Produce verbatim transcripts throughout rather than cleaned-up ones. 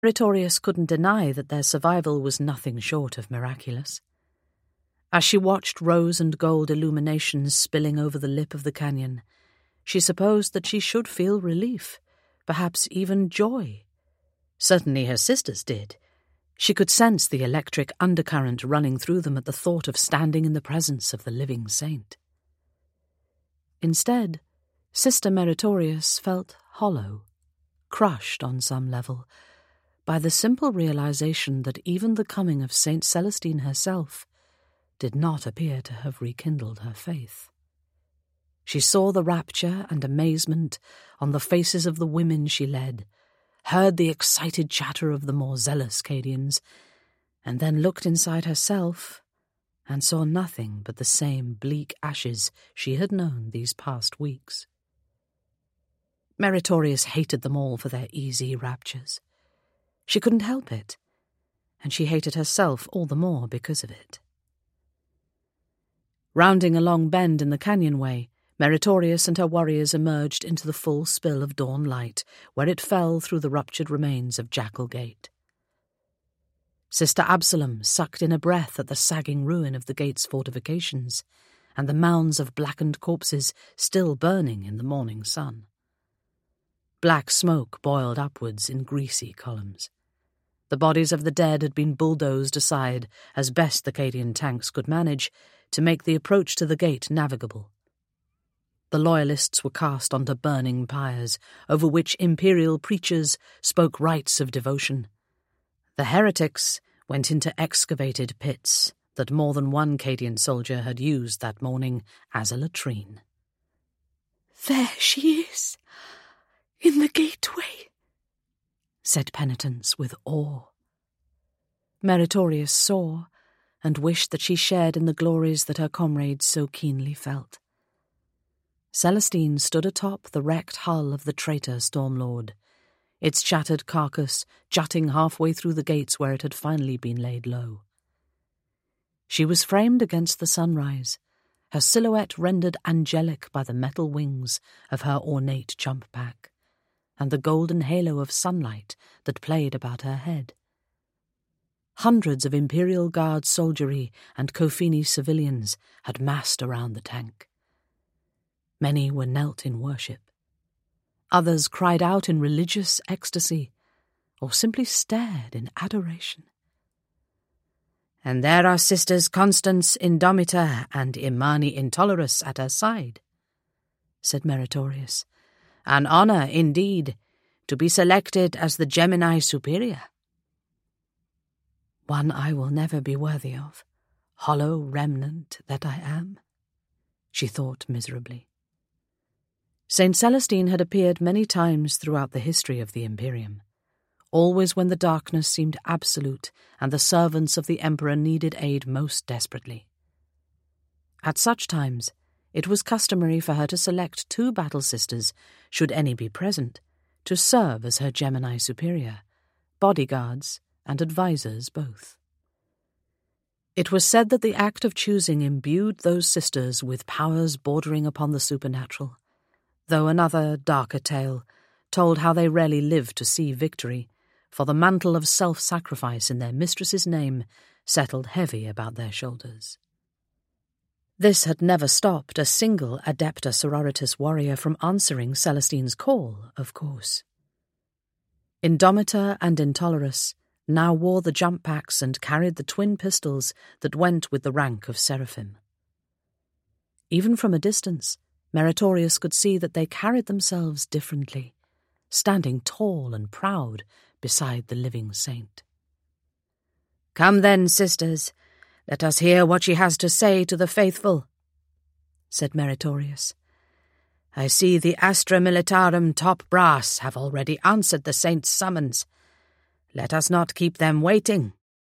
Meritorious couldn't deny that their survival was nothing short of miraculous. As she watched rose and gold illuminations spilling over the lip of the canyon, she supposed that she should feel relief, perhaps even joy. Certainly her sisters did. She could sense the electric undercurrent running through them at the thought of standing in the presence of the living saint. Instead, Sister Meritorious felt hollow, crushed on some level, by the simple realization that even the coming of Saint Celestine herself did not appear to have rekindled her faith. She saw the rapture and amazement on the faces of the women she led, heard the excited chatter of the more zealous Cadians, and then looked inside herself and saw nothing but the same bleak ashes she had known these past weeks. Meritorious hated them all for their easy raptures. She couldn't help it, and she hated herself all the more because of it. Rounding a long bend in the canyonway, Meritorious and her warriors emerged into the full spill of dawn light, where it fell through the ruptured remains of Jackal Gate. Sister Absalom sucked in a breath at the sagging ruin of the gate's fortifications, and the mounds of blackened corpses still burning in the morning sun. Black smoke boiled upwards in greasy columns. The bodies of the dead had been bulldozed aside, as best the Cadian tanks could manage, to make the approach to the gate navigable. The Loyalists were cast onto burning pyres, over which imperial preachers spoke rites of devotion. The heretics went into excavated pits that more than one Cadian soldier had used that morning as a latrine. "There she is, in the gateway," said Penitence with awe. Meritorious saw, and wished that she shared in the glories that her comrades so keenly felt. Celestine stood atop the wrecked hull of the traitor Stormlord, its shattered carcass jutting halfway through the gates where it had finally been laid low. She was framed against the sunrise, her silhouette rendered angelic by the metal wings of her ornate jump pack, and the golden halo of sunlight that played about her head. Hundreds of Imperial Guard soldiery and Kofini civilians had massed around the tank. Many were knelt in worship. Others cried out in religious ecstasy, or simply stared in adoration. "And there are Sisters Constance Indomita and Imani Intolerus at her side," said Meritorious. "An honour, indeed, to be selected as the Gemini Superior." "One I will never be worthy of, hollow remnant that I am," she thought miserably. Saint Celestine had appeared many times throughout the history of the Imperium, always when the darkness seemed absolute and the servants of the Emperor needed aid most desperately. At such times, it was customary for her to select two battle sisters, should any be present, to serve as her Gemini Superior, bodyguards and advisers both. It was said that the act of choosing imbued those sisters with powers bordering upon the supernatural, though another, darker tale told how they rarely lived to see victory, for the mantle of self-sacrifice in their mistress's name settled heavy about their shoulders. This had never stopped a single Adepta Sororitas warrior from answering Celestine's call, of course. Indomita and Intolerus now wore the jump packs and carried the twin pistols that went with the rank of Seraphim. Even from a distance, Meritorious could see that they carried themselves differently, standing tall and proud beside the living saint. "Come then, sisters, let us hear what she has to say to the faithful," said Meritorious. "I see the Astra Militarum top brass have already answered the saint's summons. Let us not keep them waiting."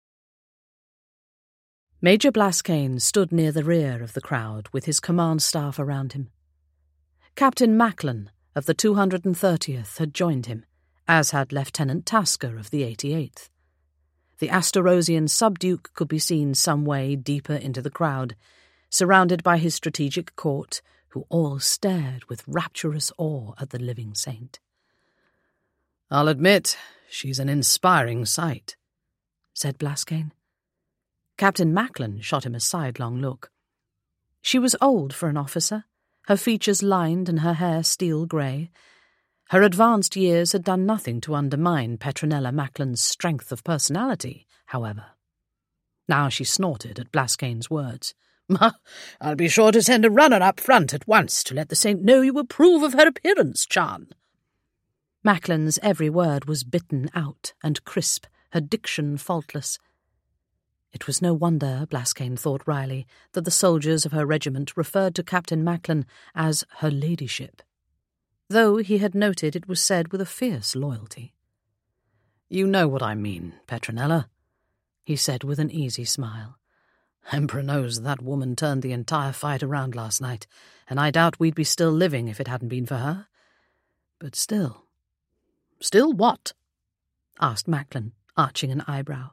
Major Blaskane stood near the rear of the crowd with his command staff around him. Captain Macklin of the two hundred thirtieth had joined him, as had Lieutenant Tasker of the eighty-eighth. The Asterosian subduke could be seen some way deeper into the crowd, surrounded by his strategic court, who all stared with rapturous awe at the living saint. "I'll admit, She's an inspiring sight, said Blaskane. Captain Macklin shot him a sidelong look. She was old for an officer, her features lined and her hair steel grey. Her advanced years had done nothing to undermine Petronella Macklin's strength of personality, however. Now she snorted at Blaskane's words. "I'll be sure to send a runner up front at once to let the saint know you approve of her appearance, Chan." Macklin's every word was bitten out and crisp, her diction faultless. It was no wonder, Blaskane thought wryly, that the soldiers of her regiment referred to Captain Macklin as her ladyship, though he had noted it was said with a fierce loyalty. "You know what I mean, Petronella," he said with an easy smile. "Emperor knows that woman turned the entire fight around last night, and I doubt we'd be still living if it hadn't been for her. But still—" "Still what?" asked Macklin, arching an eyebrow.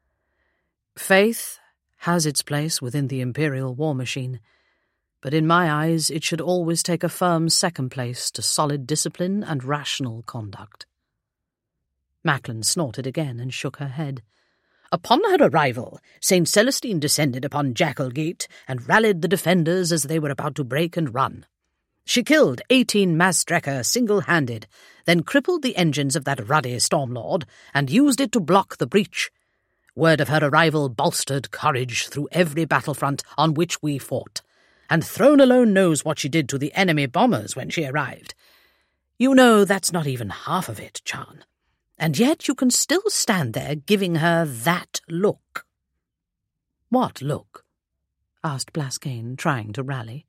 "Faith has its place within the imperial war machine, but in my eyes it should always take a firm second place to solid discipline and rational conduct." Macklin snorted again and shook her head. "Upon her arrival, Saint Celestine descended upon Jackalgate and rallied the defenders as they were about to break and run. She killed eighteen Mazdrekker single-handed, then crippled the engines of that ruddy Stormlord and used it to block the breach. Word of her arrival bolstered courage through every battlefront on which we fought, and Throne alone knows what she did to the enemy bombers when she arrived. You know that's not even half of it, Chan. And yet you can still stand there giving her that look." "What look?" asked Blaskane, trying to rally.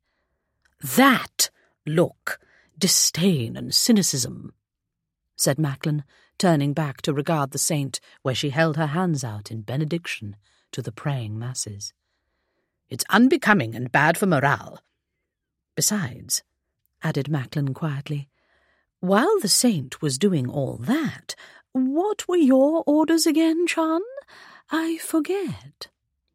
"That look. Disdain and cynicism," said Macklin, turning back to regard the saint where she held her hands out in benediction to the praying masses. "It's unbecoming and bad for morale. Besides," added Macklin quietly, "while the saint was doing all that, what were your orders again, Chan? I forget."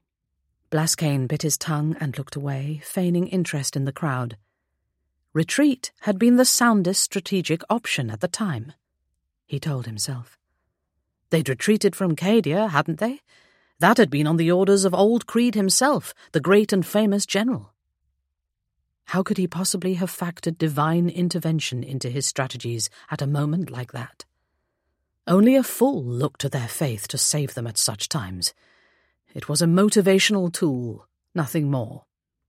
Blaskane bit his tongue and looked away, feigning interest in the crowd. Retreat had been the soundest strategic option at the time, he told himself. They'd retreated from Cadia, hadn't they? That had been on the orders of old Creed himself, the great and famous general. How could he possibly have factored divine intervention into his strategies at a moment like that? Only a fool looked to their faith to save them at such times. It was a motivational tool, nothing more.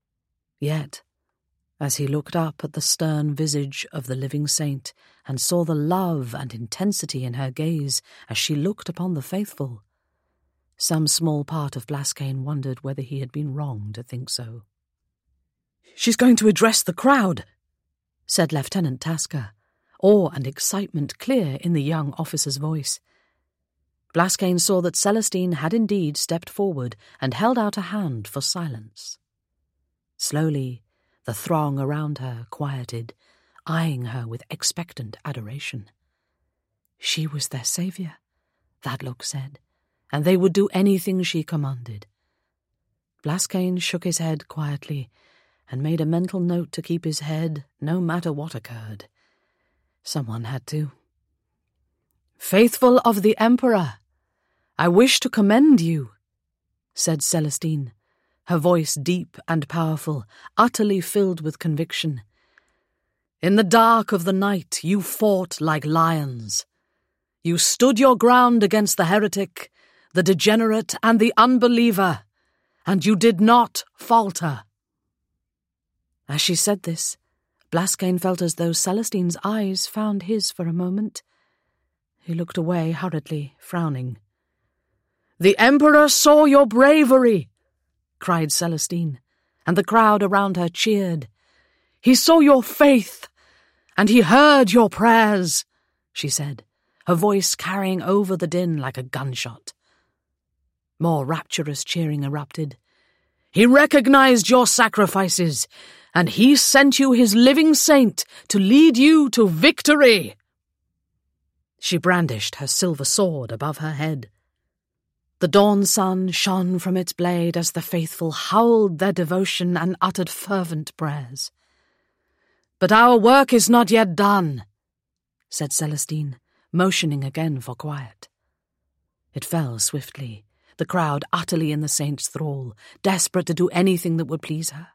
Yet, as he looked up at the stern visage of the living saint and saw the love and intensity in her gaze as she looked upon the faithful, some small part of Blaskane wondered whether he had been wrong to think so. "She's going to address the crowd," said Lieutenant Tasker, awe and excitement clear in the young officer's voice. Blaskane saw that Celestine had indeed stepped forward and held out a hand for silence. Slowly, the throng around her quieted, eyeing her with expectant adoration. She was their saviour, that look said, and they would do anything she commanded. Blaskane shook his head quietly and made a mental note to keep his head no matter what occurred. Someone had to. "Faithful of the Emperor, I wish to commend you," said Celestine, her voice deep and powerful, utterly filled with conviction. "In the dark of the night you fought like lions. You stood your ground against the heretic, the degenerate and the unbeliever, and you did not falter." As she said this, Blaskane felt as though Celestine's eyes found his for a moment. He looked away hurriedly, frowning. "The Emperor saw your bravery," cried Celestine, and the crowd around her cheered. "He saw your faith, and he heard your prayers," she said, her voice carrying over the din like a gunshot. More rapturous cheering erupted. "He recognized your sacrifices, and he sent you his living saint to lead you to victory." She brandished her silver sword above her head. The dawn sun shone from its blade as the faithful howled their devotion and uttered fervent prayers. "But our work is not yet done," said Celestine, motioning again for quiet. It fell swiftly, the crowd utterly in the saint's thrall, desperate to do anything that would please her.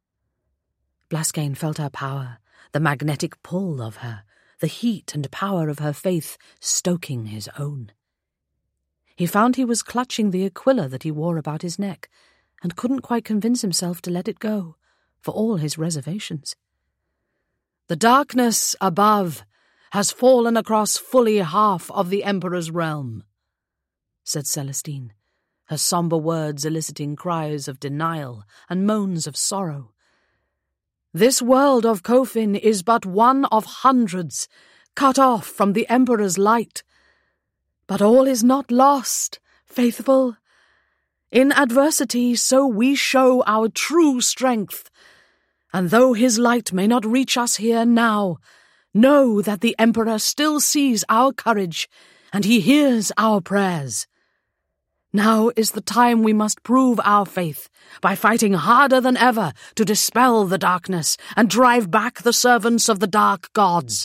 Blaskane felt her power, the magnetic pull of her, the heat and power of her faith stoking his own. He found he was clutching the aquila that he wore about his neck, and couldn't quite convince himself to let it go, for all his reservations. The darkness above has fallen across fully half of the Emperor's realm, said Celestine, her sombre words eliciting cries of denial and moans of sorrow. This world of Kofin is but one of hundreds, cut off from the Emperor's light. But all is not lost, faithful. In adversity, so we show our true strength. And though his light may not reach us here now, know that the Emperor still sees our courage, and he hears our prayers. Now is the time we must prove our faith by fighting harder than ever to dispel the darkness and drive back the servants of the dark gods.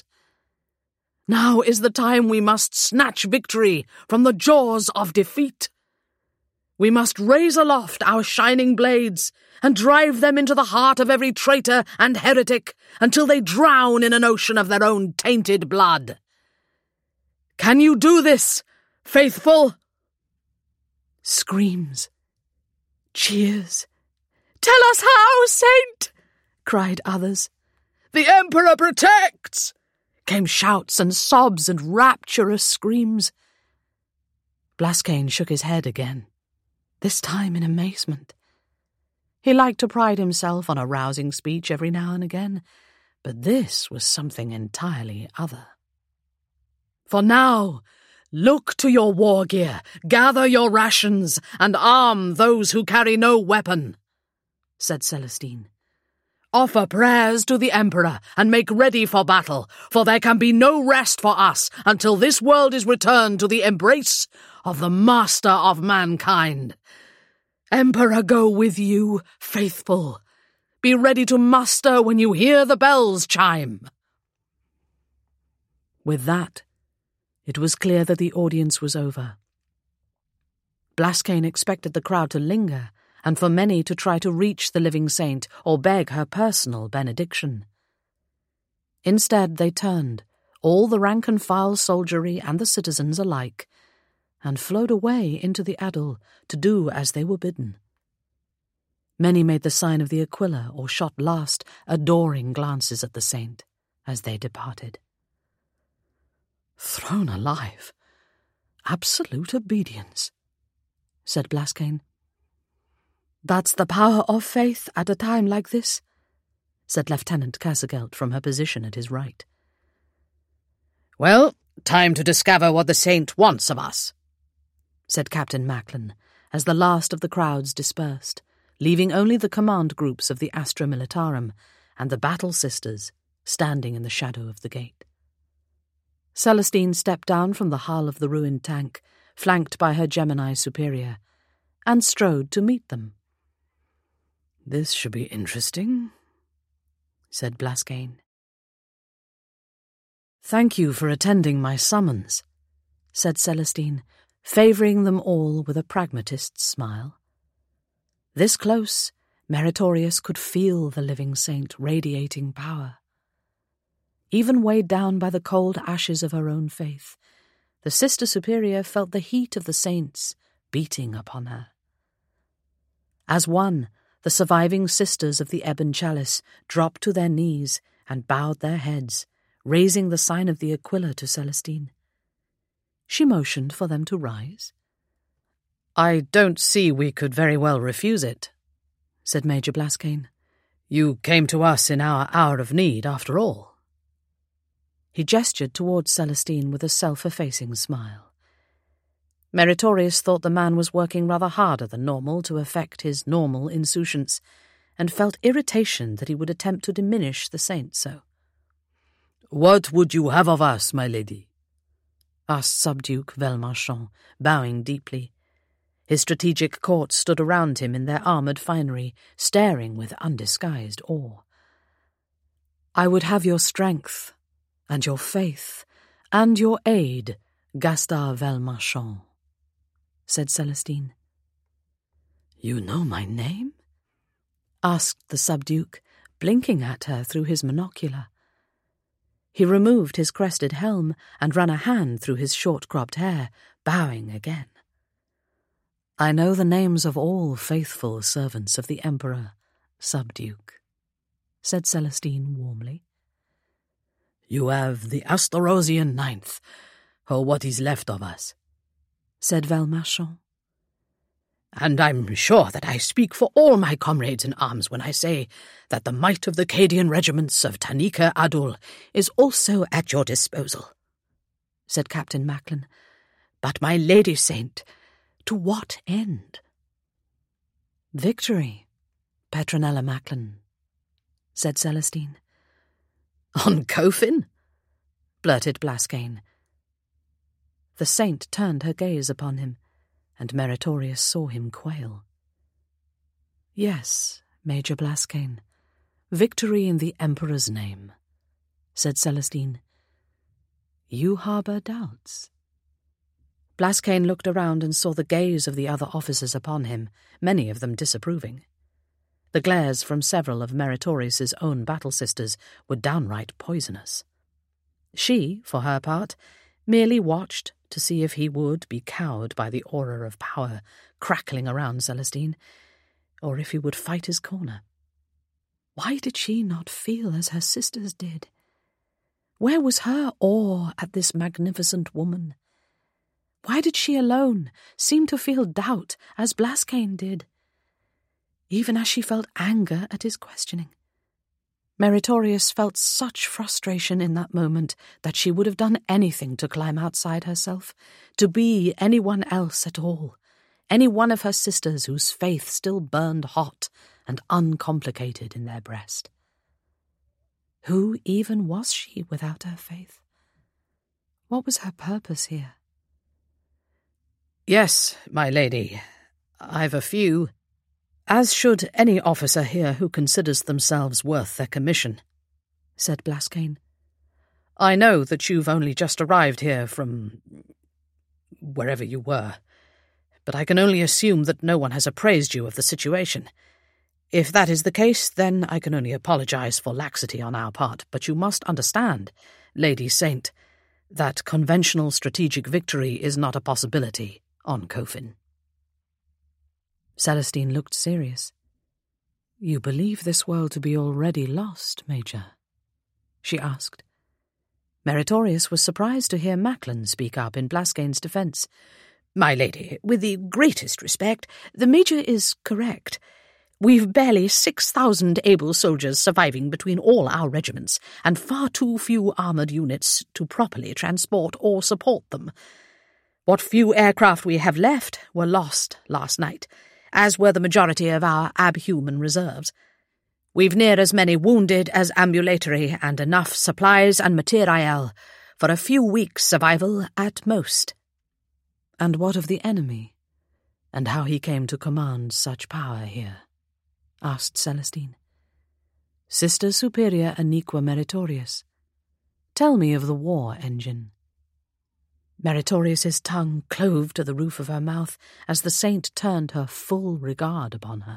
Now is the time we must snatch victory from the jaws of defeat. We must raise aloft our shining blades and drive them into the heart of every traitor and heretic until they drown in an ocean of their own tainted blood. Can you do this, faithful? Screams. Cheers. Tell us how, Saint! Cried others. The Emperor protects! Came shouts and sobs and rapturous screams. Blaskane shook his head again, this time in amazement. He liked to pride himself on a rousing speech every now and again, but this was something entirely other. For now, look to your war gear, gather your rations, and arm those who carry no weapon, said Celestine. Offer prayers to the Emperor and make ready for battle, for there can be no rest for us until this world is returned to the embrace of the Master of Mankind. Emperor go with you, faithful. Be ready to muster when you hear the bells chime. With that, it was clear that the audience was over. Blaskane expected the crowd to linger, and for many to try to reach the living saint or beg her personal benediction. Instead they turned, all the rank-and-file soldiery and the citizens alike, and flowed away into the Adul to do as they were bidden. Many made the sign of the Aquila or shot last, adoring glances at the saint as they departed. Thrown alive. Absolute obedience, said Blaskane. That's the power of faith at a time like this, said Lieutenant Cassagelt from her position at his right. Well, time to discover what the saint wants of us, said Captain Macklin, as the last of the crowds dispersed, leaving only the command groups of the Astra Militarum and the Battle Sisters standing in the shadow of the gate. Celestine stepped down from the hull of the ruined tank, flanked by her Gemini superior, and strode to meet them. This should be interesting, said Blaskane. Thank you for attending my summons, said Celestine, favouring them all with a pragmatist's smile. This close, Meritorious could feel the living saint radiating power. Even weighed down by the cold ashes of her own faith, the Sister Superior felt the heat of the saints beating upon her. As one, the surviving sisters of the Ebon Chalice dropped to their knees and bowed their heads, raising the sign of the Aquila to Celestine. She motioned for them to rise. I don't see we could very well refuse it, said Major Blaskane. You came to us in our hour of need, after all. He gestured towards Celestine with a self-effacing smile. Meritorious thought the man was working rather harder than normal to effect his normal insouciance, and felt irritation that he would attempt to diminish the saint so. "What would you have of us, my lady?" asked Subduke Velmarchand, bowing deeply. His strategic court stood around him in their armoured finery, staring with undisguised awe. "I would have your strength, and your faith, "And your aide, Gaspard Velmarchon," said Celestine. "You know my name?" asked the subduke, blinking at her through his monocular. He removed his crested helm and ran a hand through his short-cropped hair, bowing again. "I know the names of all faithful servants of the Emperor, subduke," said Celestine warmly. "You have the Asterosian Ninth, or what is left of us," said Velmarchon. "And I'm sure that I speak for all my comrades in arms when I say that the might of the Cadian regiments of Tanika Adul is also at your disposal," said Captain Macklin. "But, my Lady Saint, to what end?" "Victory, Petronella Macklin," said Celestine. "On Coffin?" blurted Blaskane. The saint turned her gaze upon him, and Meritorious saw him quail. "Yes, Major Blaskane, victory in the Emperor's name," said Celestine. "You harbour doubts?" Blaskane looked around and saw the gaze of the other officers upon him, many of them disapproving. The glares from several of Meritorious's own battle-sisters were downright poisonous. She, for her part, merely watched to see if he would be cowed by the aura of power crackling around Celestine, or if he would fight his corner. Why did she not feel as her sisters did? Where was her awe at this magnificent woman? Why did she alone seem to feel doubt as Blaskane did, even as she felt anger at his questioning? Meritorious felt such frustration in that moment that she would have done anything to climb outside herself, to be anyone else at all, any one of her sisters whose faith still burned hot and uncomplicated in their breast. Who even was she without her faith? What was her purpose here? "Yes, my lady, I've a few, as should any officer here who considers themselves worth their commission," said Blaskane. "I know that you've only just arrived here from wherever you were, but I can only assume that no one has appraised you of the situation. If that is the case, then I can only apologize for laxity on our part, but you must understand, Lady Saint, that conventional strategic victory is not a possibility on Coffin." Celestine looked serious. "You believe this world to be already lost, Major?" she asked. Meritorious was surprised to hear Macklin speak up in Blaskane's defence. "My lady, with the greatest respect, the Major is correct. We've barely six thousand able soldiers surviving between all our regiments, and far too few armoured units to properly transport or support them. What few aircraft we have left were lost last night, as were the majority of our abhuman reserves. We've near as many wounded as ambulatory, and enough supplies and materiel for a few weeks' survival at most." "And what of the enemy, and how he came to command such power here?" asked Celestine. "Sister Superior Aniqua Meritorious, tell me of the war engine." Meritorious's tongue clove to the roof of her mouth as the saint turned her full regard upon her.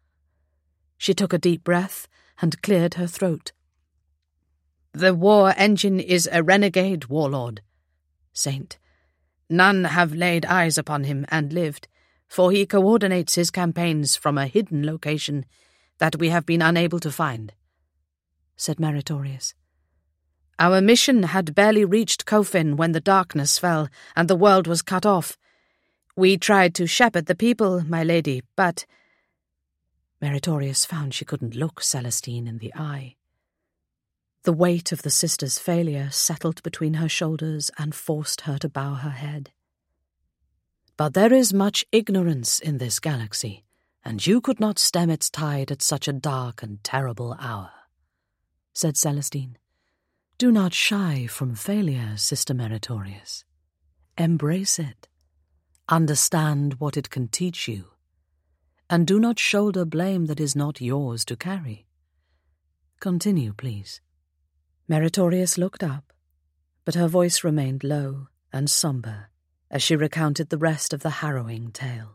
She took a deep breath and cleared her throat. "The war engine is a renegade warlord, Saint. None have laid eyes upon him and lived, for he coordinates his campaigns from a hidden location that we have been unable to find," said Meritorious. "Our mission had barely reached Coffin when the darkness fell and the world was cut off. We tried to shepherd the people, my lady, but—" Meritorious found she couldn't look Celestine in the eye. The weight of the sister's failure settled between her shoulders and forced her to bow her head. "But there is much ignorance in this galaxy, and you could not stem its tide at such a dark and terrible hour," said Celestine. "Do not shy from failure, Sister Meritorious. Embrace it. Understand what it can teach you, and do not shoulder blame that is not yours to carry. Continue, please." Meritorious looked up, but her voice remained low and sombre as she recounted the rest of the harrowing tale.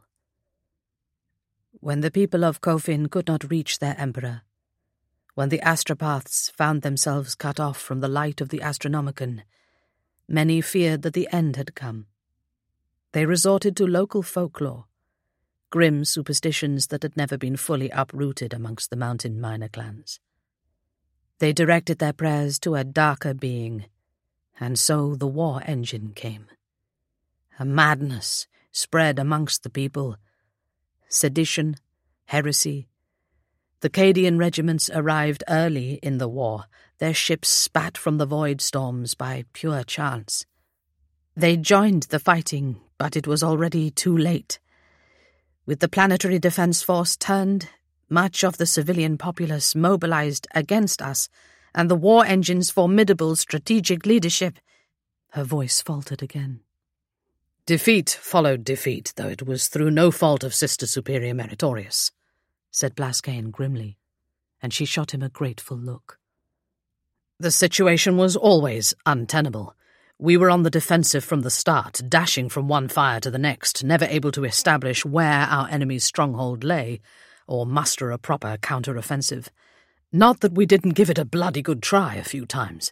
When the people of Cofin could not reach their emperor, when the astropaths found themselves cut off from the light of the Astronomicon, many feared that the end had come. They resorted to local folklore, grim superstitions that had never been fully uprooted amongst the mountain miner clans. They directed their prayers to a darker being, and so the war engine came. A madness spread amongst the people. Sedition, heresy. The Cadian regiments arrived early in the war, their ships spat from the void storms by pure chance. They joined the fighting, but it was already too late. With the planetary defense force turned, much of the civilian populace mobilized against us, and the war engine's formidable strategic leadership. Her voice faltered again. Defeat followed defeat, though it was through no fault of Sister Superior Meritorious, said Blaskane grimly, and she shot him a grateful look. The situation was always untenable. We were on the defensive from the start, dashing from one fire to the next, never able to establish where our enemy's stronghold lay, or muster a proper counter-offensive. Not that we didn't give it a bloody good try a few times.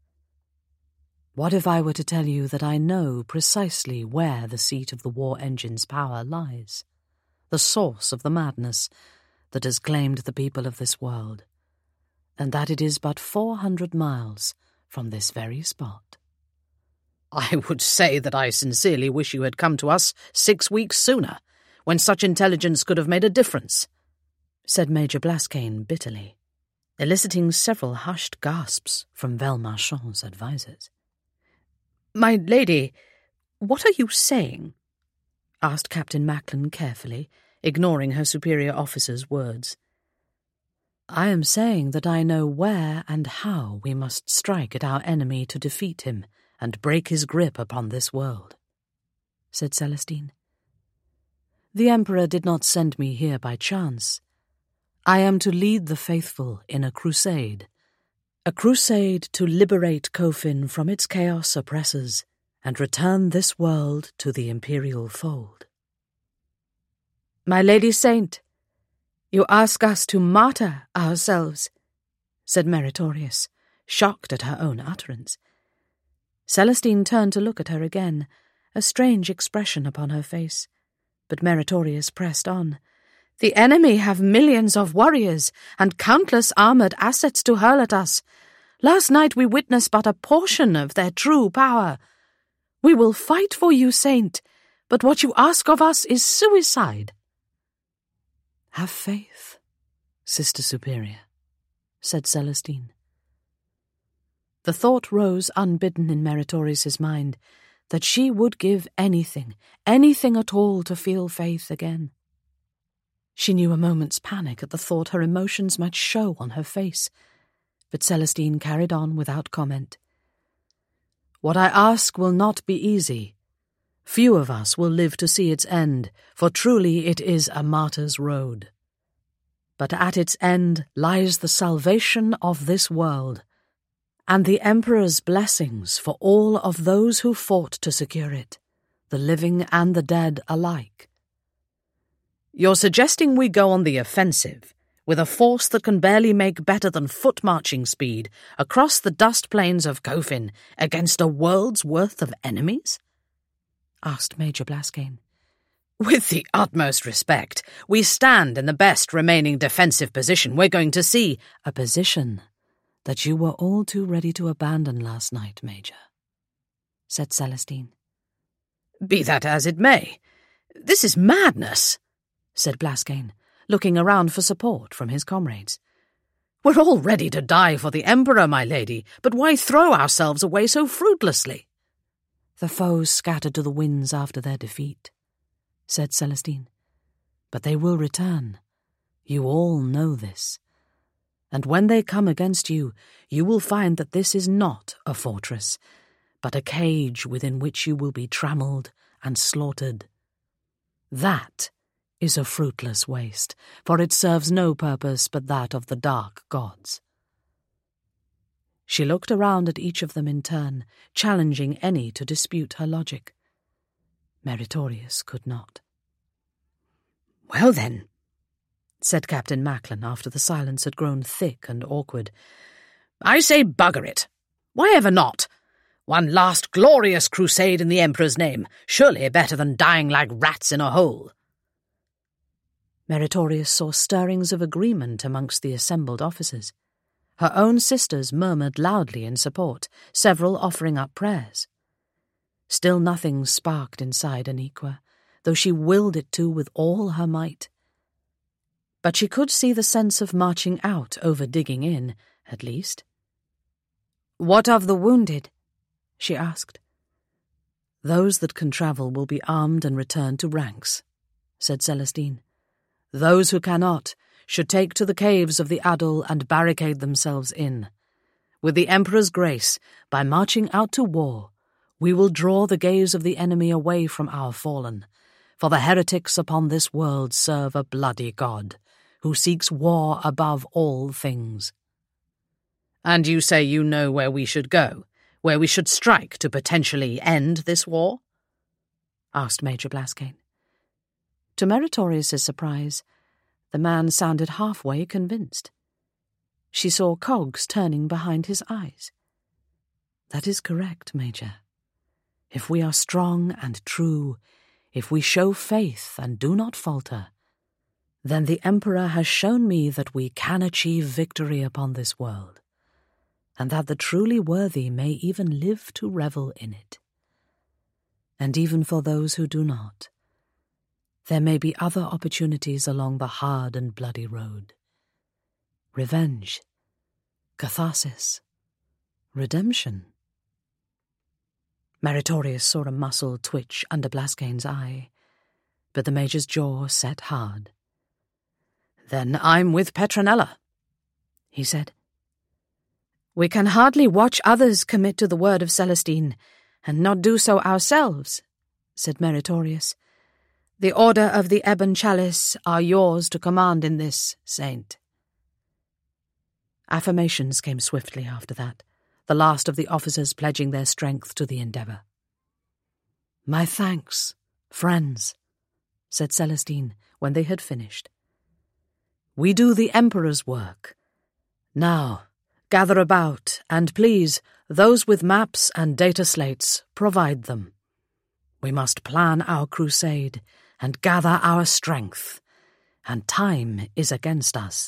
What if I were to tell you that I know precisely where the seat of the war engine's power lies, the source of the madness that has claimed the people of this world, and that it is but four hundred miles from this very spot? I would say that I sincerely wish you had come to us six weeks sooner, when such intelligence could have made a difference, said Major Blaskane bitterly, eliciting several hushed gasps from Velmarchon's advisers. My lady, what are you saying? Asked Captain Macklin carefully, ignoring her superior officer's words. I am saying that I know where and how we must strike at our enemy to defeat him and break his grip upon this world, said Celestine. The Emperor did not send me here by chance. I am to lead the faithful in a crusade. A crusade to liberate Cofin from its chaos oppressors and return this world to the imperial fold. My Lady Saint, you ask us to martyr ourselves, said Meritorious, shocked at her own utterance. Celestine turned to look at her again, a strange expression upon her face, but Meritorious pressed on. The enemy have millions of warriors and countless armoured assets to hurl at us. Last night we witnessed but a portion of their true power. We will fight for you, Saint, but what you ask of us is suicide. Have faith, Sister Superior, said Celestine. The thought rose unbidden in Meritorious's mind that she would give anything, anything at all to feel faith again. She knew a moment's panic at the thought her emotions might show on her face, but Celestine carried on without comment. What I ask will not be easy. Few of us will live to see its end, for truly it is a martyr's road. But at its end lies the salvation of this world, and the Emperor's blessings for all of those who fought to secure it, the living and the dead alike. You're suggesting we go on the offensive, with a force that can barely make better than foot-marching speed across the dust plains of Cofin against a world's worth of enemies? Asked Major Blaskane. With the utmost respect, we stand in the best remaining defensive position we're going to see. A position that you were all too ready to abandon last night, Major, said Celestine. Be that as it may, this is madness, said Blaskane, looking around for support from his comrades. We're all ready to die for the Emperor, my lady, but why throw ourselves away so fruitlessly? The foes scattered to the winds after their defeat, said Celestine. But they will return. You all know this. And when they come against you, you will find that this is not a fortress, but a cage within which you will be trammelled and slaughtered. That is a fruitless waste, for it serves no purpose but that of the dark gods. She looked around at each of them in turn, challenging any to dispute her logic. Meritorious could not. "Well then," said Captain Macklin after the silence had grown thick and awkward, "I say bugger it. Why ever not? One last glorious crusade in the Emperor's name, surely better than dying like rats in a hole." Meritorious saw stirrings of agreement amongst the assembled officers. Her own sisters murmured loudly in support, several offering up prayers. Still nothing sparked inside Aniqua, though she willed it to with all her might. But she could see the sense of marching out over digging in, at least. "What of the wounded?" she asked. "Those that can travel will be armed and returned to ranks," said Celestine. "Those who cannot should take to the caves of the Adul and barricade themselves in. With the Emperor's grace, by marching out to war, we will draw the gaze of the enemy away from our fallen, for the heretics upon this world serve a bloody god, who seeks war above all things." "And you say you know where we should go, where we should strike to potentially end this war?" asked Major Blaskane. To Meritorious's surprise, the man sounded halfway convinced. She saw cogs turning behind his eyes. "That is correct, Major. If we are strong and true, if we show faith and do not falter, then the Emperor has shown me that we can achieve victory upon this world, and that the truly worthy may even live to revel in it. And even for those who do not, there may be other opportunities along the hard and bloody road. Revenge, catharsis, redemption." Meritorious saw a muscle twitch under Blaskane's eye, but the Major's jaw set hard. "Then I'm with Petronella," he said. "We can hardly watch others commit to the word of Celestine, and not do so ourselves," said Meritorious. "The Order of the Ebon Chalice are yours to command in this, Saint." Affirmations came swiftly after that, the last of the officers pledging their strength to the endeavour. "My thanks, friends," said Celestine when they had finished. "We do the Emperor's work. Now, gather about, and please, those with maps and data slates, provide them. We must plan our crusade and gather our strength, and time is against us."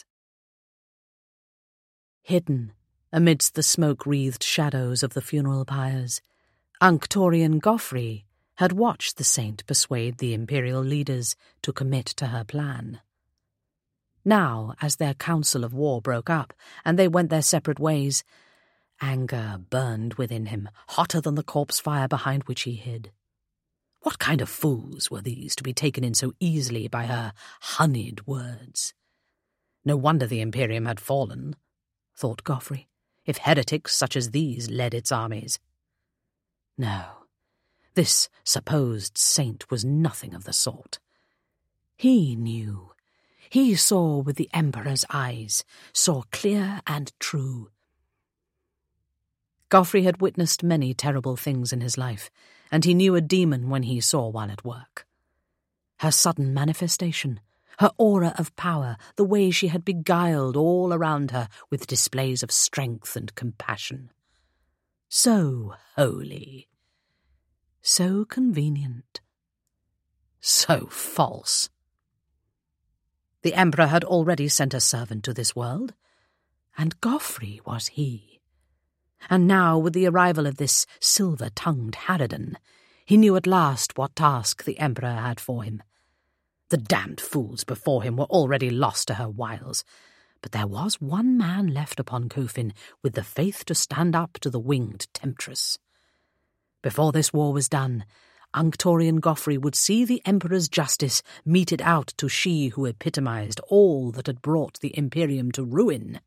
Hidden amidst the smoke-wreathed shadows of the funeral pyres, Unctorian Goffrey had watched the saint persuade the imperial leaders to commit to her plan. Now, as their council of war broke up and they went their separate ways, anger burned within him, hotter than the corpse fire behind which he hid. What kind of fools were these to be taken in so easily by her honeyed words? No wonder the Imperium had fallen, thought Goffrey, if heretics such as these led its armies. No, this supposed saint was nothing of the sort. He knew. He saw with the Emperor's eyes, saw clear and true. Goffrey had witnessed many terrible things in his life, and he knew a demon when he saw one at work. Her sudden manifestation, her aura of power, the way she had beguiled all around her with displays of strength and compassion. So holy, so convenient, so false. The Emperor had already sent a servant to this world, and Goffrey was he. And now, with the arrival of this silver-tongued harridan, he knew at last what task the Emperor had for him. The damned fools before him were already lost to her wiles, but there was one man left upon Cofin with the faith to stand up to the winged temptress. Before this war was done, Unctorian Goffrey would see the Emperor's justice meted out to she who epitomized all that had brought the Imperium to ruin.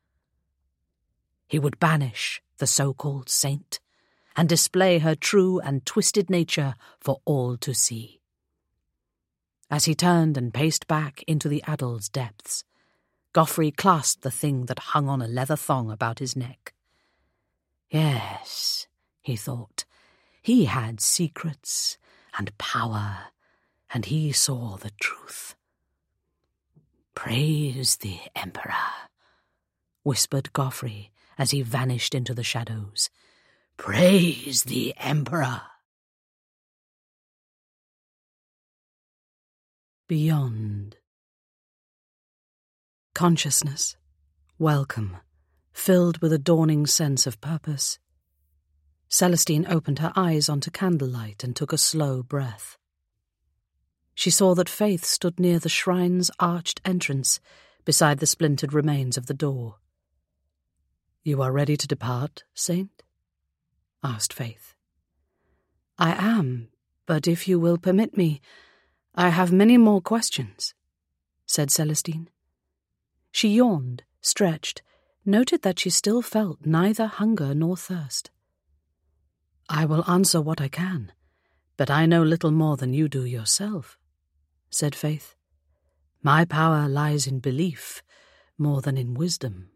He would banish the so-called saint and display her true and twisted nature for all to see. As he turned and paced back into the Adul's depths, Goffrey clasped the thing that hung on a leather thong about his neck. Yes, he thought, he had secrets and power, and he saw the truth. Praise the Emperor, whispered Goffrey as he vanished into the shadows. Praise the Emperor. Beyond. Consciousness, welcome, filled with a dawning sense of purpose. Celestine opened her eyes onto candlelight and took a slow breath. She saw that Faith stood near the shrine's arched entrance, beside the splintered remains of the door. "You are ready to depart, Saint?" asked Faith. "I am, but if you will permit me, I have many more questions," said Celestine. She yawned, stretched, noted that she still felt neither hunger nor thirst. "I will answer what I can, but I know little more than you do yourself," said Faith. "My power lies in belief more than in wisdom."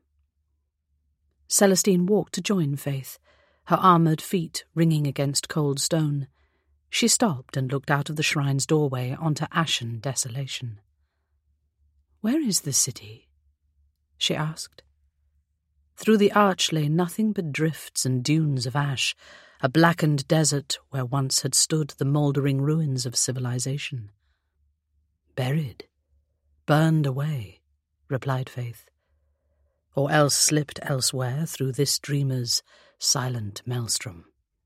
Celestine walked to join Faith, her armoured feet ringing against cold stone. She stopped and looked out of the shrine's doorway onto ashen desolation. "Where is the city?" she asked. Through the arch lay nothing but drifts and dunes of ash, a blackened desert where once had stood the mouldering ruins of civilization. "Buried, burned away," replied Faith, "or else slipped elsewhere through this dreamer's silent maelstrom."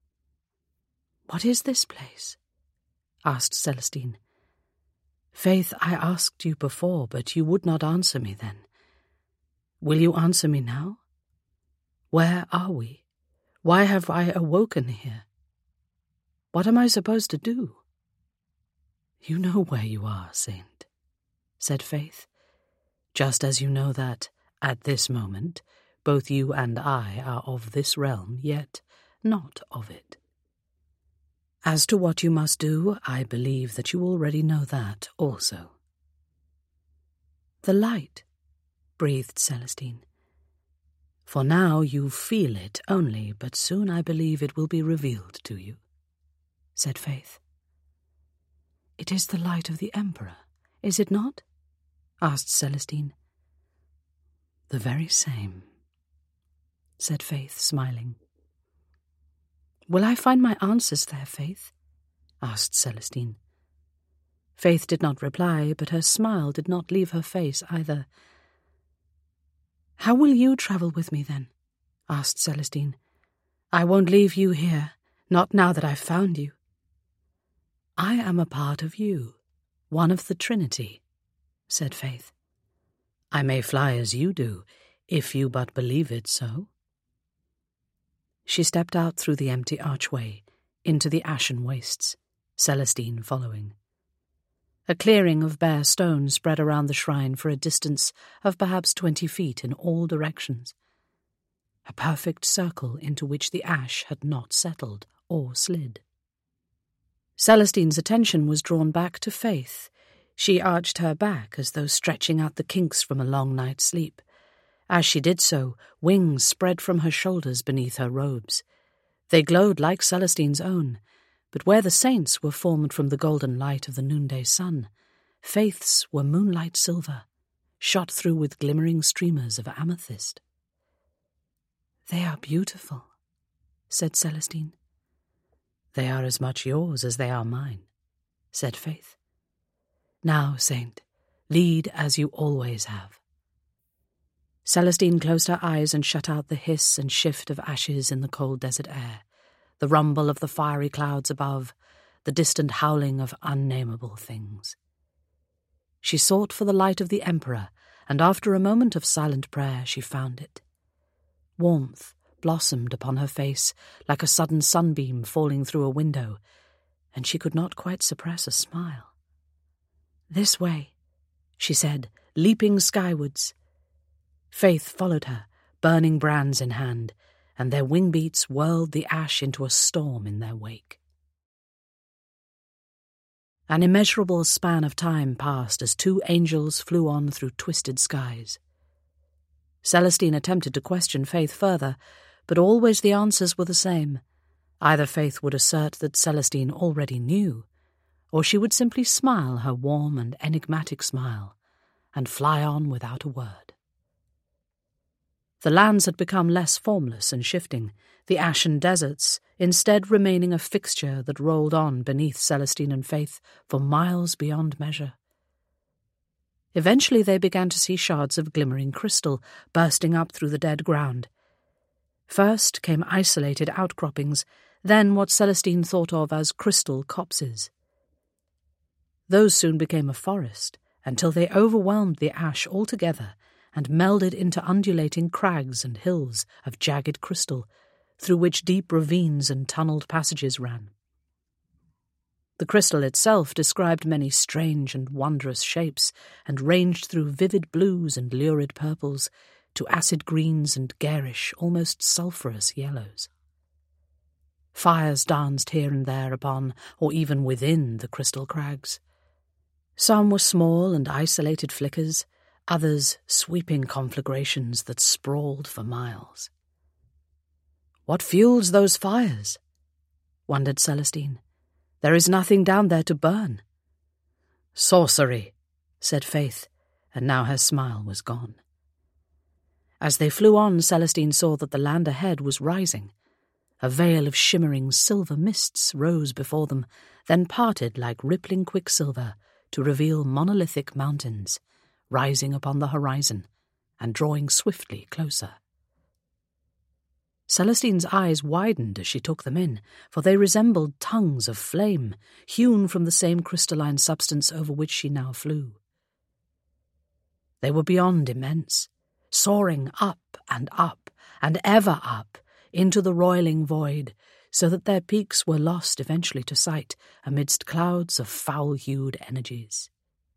"What is this place?" asked Celestine. "Faith, I asked you before, but you would not answer me then. Will you answer me now? Where are we? Why have I awoken here? What am I supposed to do?" "You know where you are, Saint," said Faith, "just as you know that, at this moment, both you and I are of this realm, yet not of it. As to what you must do, I believe that you already know that also." "The light," breathed Celestine. "For now you feel it only, but soon I believe it will be revealed to you," said Faith. "It is the light of the Emperor, is it not?" asked Celestine. "The very same," said Faith, smiling. "Will I find my answers there, Faith?" asked Celestine. Faith did not reply, but her smile did not leave her face either. "How will you travel with me, then?" asked Celestine. "I won't leave you here, not now that I've found you." "I am a part of you, one of the Trinity," said Faith. "I may fly as you do, if you but believe it so." She stepped out through the empty archway, into the ashen wastes, Celestine following. A clearing of bare stone spread around the shrine for a distance of perhaps twenty feet in all directions. A perfect circle into which the ash had not settled or slid. Celestine's attention was drawn back to Faith. She arched her back as though stretching out the kinks from a long night's sleep. As she did so, wings spread from her shoulders beneath her robes. They glowed like Celestine's own, but where the saints were formed from the golden light of the noonday sun, Faith's were moonlight silver, shot through with glimmering streamers of amethyst. "They are beautiful," said Celestine. "They are as much yours as they are mine," said Faith. "Now, Saint, lead as you always have." Celestine closed her eyes and shut out the hiss and shift of ashes in the cold desert air, the rumble of the fiery clouds above, the distant howling of unnameable things. She sought for the light of the Emperor, and after a moment of silent prayer she found it. Warmth blossomed upon her face like a sudden sunbeam falling through a window, and she could not quite suppress a smile. "This way," she said, leaping skywards. Faith followed her, burning brands in hand, and their wingbeats whirled the ash into a storm in their wake. An immeasurable span of time passed as two angels flew on through twisted skies. Celestine attempted to question Faith further, but always the answers were the same. Either Faith would assert that Celestine already knew, or she would simply smile her warm and enigmatic smile and fly on without a word. The lands had become less formless and shifting, the ashen deserts instead remaining a fixture that rolled on beneath Celestine and Faith for miles beyond measure. Eventually they began to see shards of glimmering crystal bursting up through the dead ground. First came isolated outcroppings, then what Celestine thought of as crystal copses. Those soon became a forest, until they overwhelmed the ash altogether and melded into undulating crags and hills of jagged crystal, through which deep ravines and tunnelled passages ran. The crystal itself described many strange and wondrous shapes, and ranged through vivid blues and lurid purples to acid greens and garish, almost sulphurous yellows. Fires danced here and there upon, or even within, the crystal crags. Some were small and isolated flickers, others sweeping conflagrations that sprawled for miles. "What fuels those fires?" wondered Celestine. "There is nothing down there to burn." "Sorcery," said Faith, and now her smile was gone. As they flew on, Celestine saw that the land ahead was rising. A veil of shimmering silver mists rose before them, then parted like rippling quicksilver to reveal monolithic mountains, rising upon the horizon and drawing swiftly closer. Celestine's eyes widened as she took them in, for they resembled tongues of flame, hewn from the same crystalline substance over which she now flew. They were beyond immense, soaring up and up and ever up into the roiling void, so that their peaks were lost eventually to sight amidst clouds of foul-hued energies.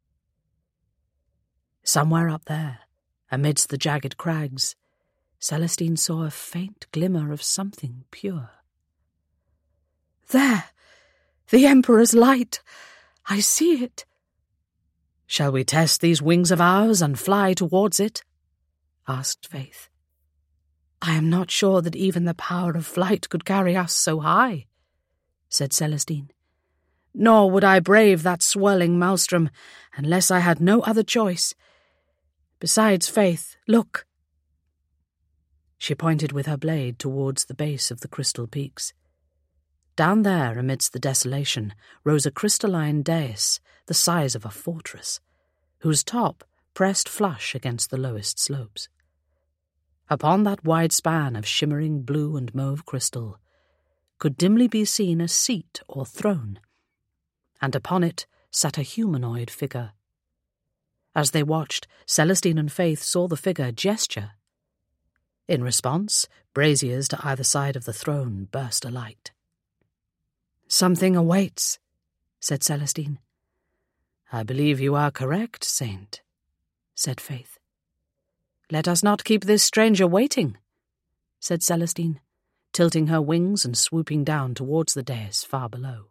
Somewhere up there, amidst the jagged crags, Celestine saw a faint glimmer of something pure. "There! The Emperor's light! I see it!" "Shall we test these wings of ours and fly towards it?" asked Faith. "I am not sure that even the power of flight could carry us so high," said Celestine. "Nor would I brave that swirling maelstrom unless I had no other choice. Besides, Faith, look." She pointed with her blade towards the base of the crystal peaks. Down there, amidst the desolation, rose a crystalline dais the size of a fortress, whose top pressed flush against the lowest slopes. Upon that wide span of shimmering blue and mauve crystal could dimly be seen a seat or throne, and upon it sat a humanoid figure. As they watched, Celestine and Faith saw the figure gesture. In response, braziers to either side of the throne burst alight. "Something awaits," said Celestine. "I believe you are correct, Saint," said Faith. "Let us not keep this stranger waiting," said Celestine, tilting her wings and swooping down towards the dais far below.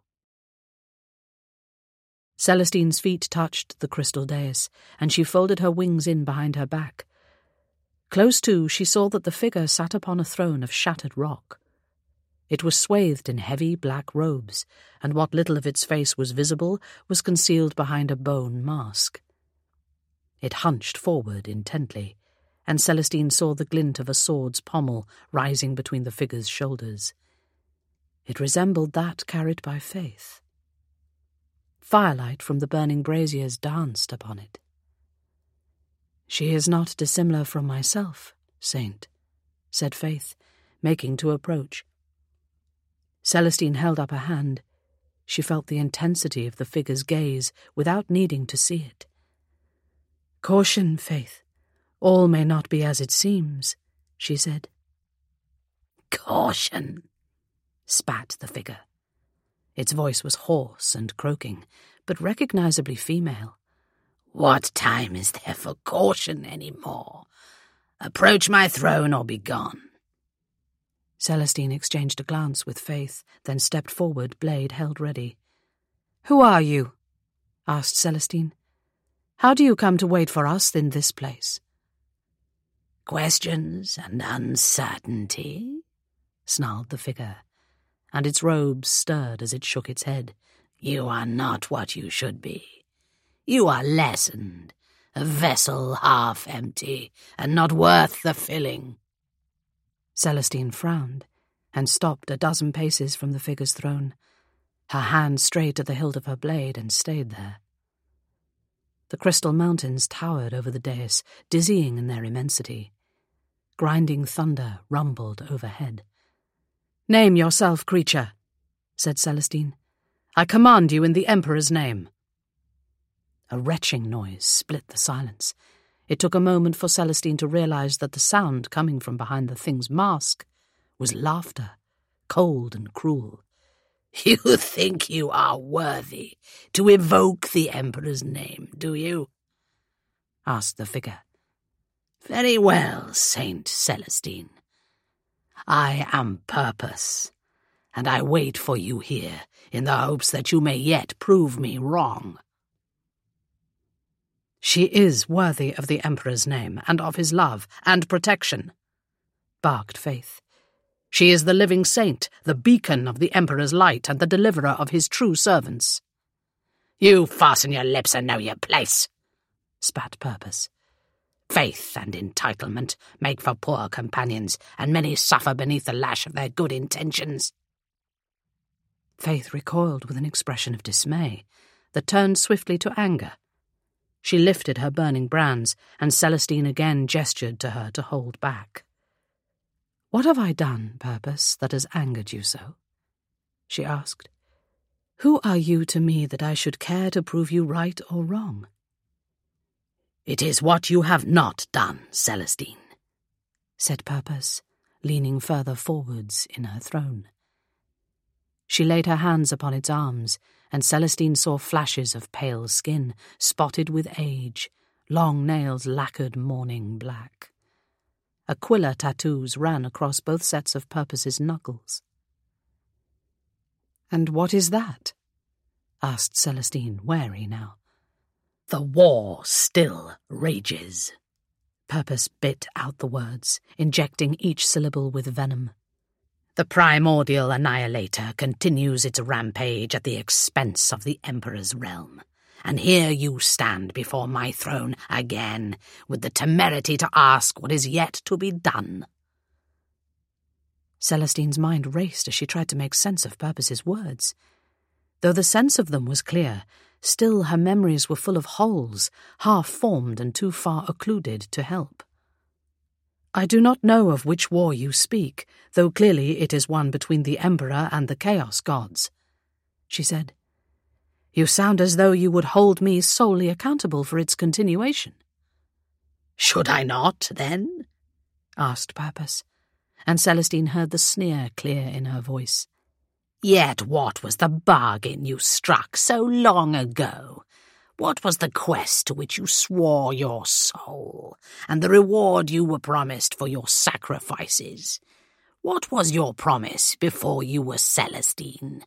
Celestine's feet touched the crystal dais, and she folded her wings in behind her back. Close to, she saw that the figure sat upon a throne of shattered rock. It was swathed in heavy black robes, and what little of its face was visible was concealed behind a bone mask. It hunched forward intently, and Celestine saw the glint of a sword's pommel rising between the figure's shoulders. It resembled that carried by Faith. Firelight from the burning braziers danced upon it. "She is not dissimilar from myself, Saint," said Faith, making to approach. Celestine held up a hand. She felt the intensity of the figure's gaze without needing to see it. "Caution, Faith. All may not be as it seems," she said. "Caution," spat the figure. Its voice was hoarse and croaking, but recognizably female. "What time is there for caution any more? Approach my throne or be gone." Celestine exchanged a glance with Faith, then stepped forward, blade held ready. "Who are you?" asked Celestine. "How do you come to wait for us in this place?" "Questions and uncertainty," snarled the figure, and its robes stirred as it shook its head. "You are not what you should be. You are lessened, a vessel half empty, and not worth the filling." Celestine frowned and stopped a dozen paces from the figure's throne, her hand straight at the hilt of her blade, and stayed there. The crystal mountains towered over the dais, dizzying in their immensity. Grinding thunder rumbled overhead. "Name yourself, creature," said Celestine. "I command you in the Emperor's name." A retching noise split the silence. It took a moment for Celestine to realize that the sound coming from behind the thing's mask was laughter, cold and cruel. "You think you are worthy to evoke the Emperor's name, do you?" asked the figure. "Very well, Saint Celestine. I am Purpose, and I wait for you here in the hopes that you may yet prove me wrong." "She is worthy of the Emperor's name, and of his love and protection," barked Faith. "She is the living saint, the beacon of the Emperor's light, and the deliverer of his true servants." "You fasten your lips and know your place," spat Purpose. "Faith and entitlement make for poor companions, and many suffer beneath the lash of their good intentions." Faith recoiled with an expression of dismay that turned swiftly to anger. She lifted her burning brands, and Celestine again gestured to her to hold back. "What have I done, Purpose, that has angered you so?" she asked. "Who are you to me that I should care to prove you right or wrong?" "It is what you have not done, Celestine," said Purpose, leaning further forwards in her throne. She laid her hands upon its arms, and Celestine saw flashes of pale skin, spotted with age, long nails lacquered mourning black. Aquila tattoos ran across both sets of Purpose's knuckles. "And what is that?" asked Celestine, wary now. "The war still rages." Purpose bit out the words, injecting each syllable with venom. "The primordial annihilator continues its rampage at the expense of the Emperor's realm, and here you stand before my throne again, with the temerity to ask what is yet to be done." Celestine's mind raced as she tried to make sense of Purpose's words. Though the sense of them was clear, still her memories were full of holes, half-formed and too far occluded to help. "I do not know of which war you speak, though clearly it is one between the Emperor and the Chaos Gods," she said. "You sound as though you would hold me solely accountable for its continuation." "Should I not, then?" asked Purpose, and Celestine heard the sneer clear in her voice. "Yet what was the bargain you struck so long ago? What was the quest to which you swore your soul, and the reward you were promised for your sacrifices? What was your promise before you were Celestine?"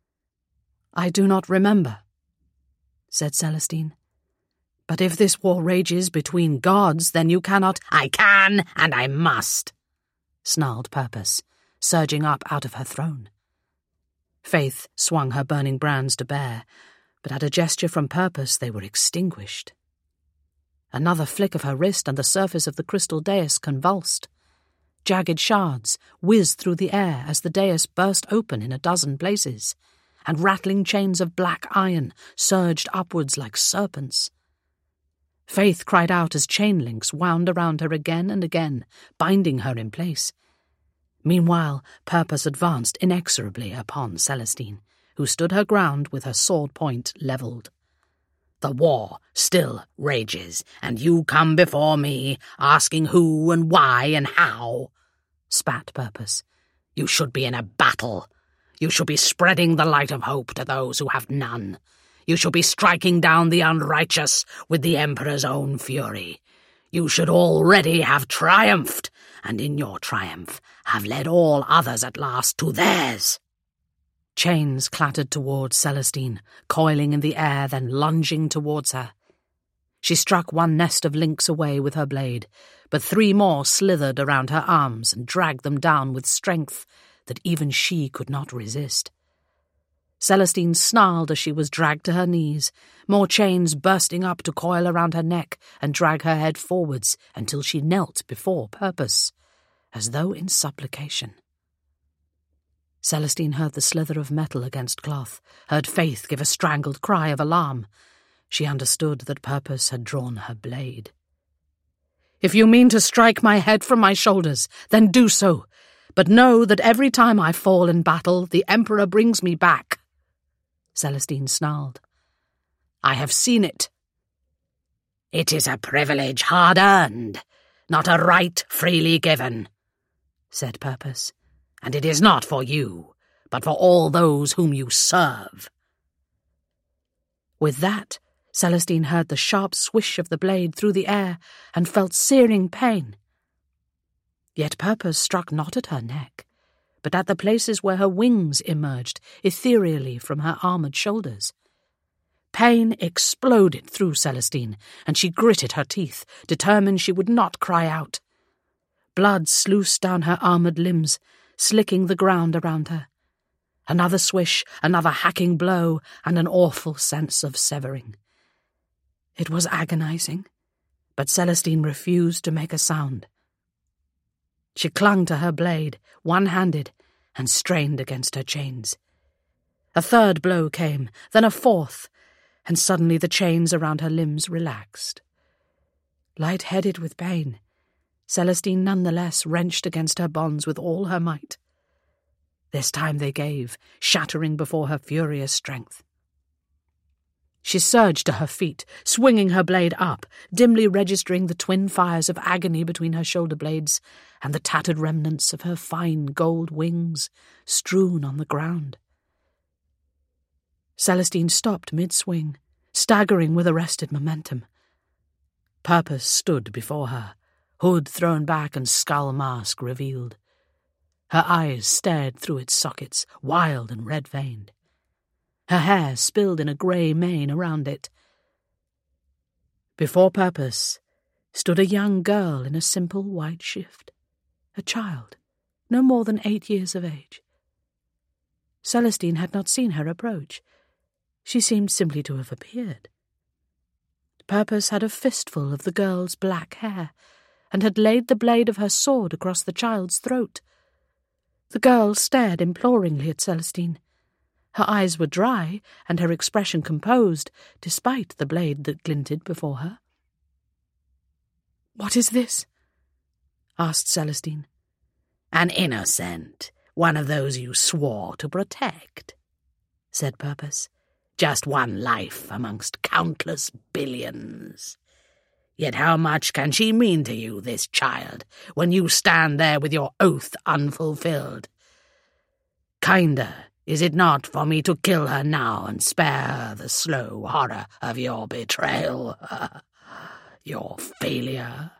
"I do not remember," said Celestine. "But if this war rages between gods, then you cannot—" "I can, and I must," snarled Purpose, surging up out of her throne. Faith swung her burning brands to bear, but at a gesture from Purpose they were extinguished. Another flick of her wrist and the surface of the crystal dais convulsed. Jagged shards whizzed through the air as the dais burst open in a dozen places, and rattling chains of black iron surged upwards like serpents. Faith cried out as chain links wound around her again and again, binding her in place. Meanwhile, Purpose advanced inexorably upon Celestine, who stood her ground with her sword point levelled. "The war still rages, and you come before me, asking who and why and how," spat Purpose. "You should be in a battle. You should be spreading the light of hope to those who have none. You should be striking down the unrighteous with the Emperor's own fury. You should already have triumphed, and in your triumph have led all others at last to theirs." Chains clattered towards Celestine, coiling in the air, then lunging towards her. She struck one nest of links away with her blade, but three more slithered around her arms and dragged them down with strength, that even she could not resist. Celestine snarled as she was dragged to her knees, more chains bursting up to coil around her neck and drag her head forwards until she knelt before Purpose, as though in supplication. Celestine heard the slither of metal against cloth, heard Faith give a strangled cry of alarm. She understood that Purpose had drawn her blade. "If you mean to strike my head from my shoulders, then do so, but know that every time I fall in battle, the Emperor brings me back," Celestine snarled. "I have seen it." "It is a privilege hard-earned, not a right freely given," said Purpose. "And it is not for you, but for all those whom you serve." With that, Celestine heard the sharp swish of the blade through the air and felt searing pain. Yet Purpose struck not at her neck, but at the places where her wings emerged ethereally from her armoured shoulders. Pain exploded through Celestine, and she gritted her teeth, determined she would not cry out. Blood sluiced down her armoured limbs, slicking the ground around her. Another swish, another hacking blow, and an awful sense of severing. It was agonizing, but Celestine refused to make a sound. She clung to her blade, one-handed, and strained against her chains. A third blow came, then a fourth, and suddenly the chains around her limbs relaxed. Light-headed with pain, Celestine nonetheless wrenched against her bonds with all her might. This time they gave, shattering before her furious strength. She surged to her feet, swinging her blade up, dimly registering the twin fires of agony between her shoulder blades and the tattered remnants of her fine gold wings strewn on the ground. Celestine stopped mid-swing, staggering with arrested momentum. Purpose stood before her, hood thrown back and skull mask revealed. Her eyes stared through its sockets, wild and red-veined. Her hair spilled in a grey mane around it. Before Purpose stood a young girl in a simple white shift, a child, no more than eight years of age. Celestine had not seen her approach. She seemed simply to have appeared. Purpose had a fistful of the girl's black hair, and had laid the blade of her sword across the child's throat. The girl stared imploringly at Celestine. Her eyes were dry, and her expression composed, despite the blade that glinted before her. "What is this?" asked Celestine. "An innocent, one of those you swore to protect," said Purpose. "Just one life amongst countless billions. Yet how much can she mean to you, this child, when you stand there with your oath unfulfilled? Kinder is it not for me to kill her now and spare her the slow horror of your betrayal, your failure?"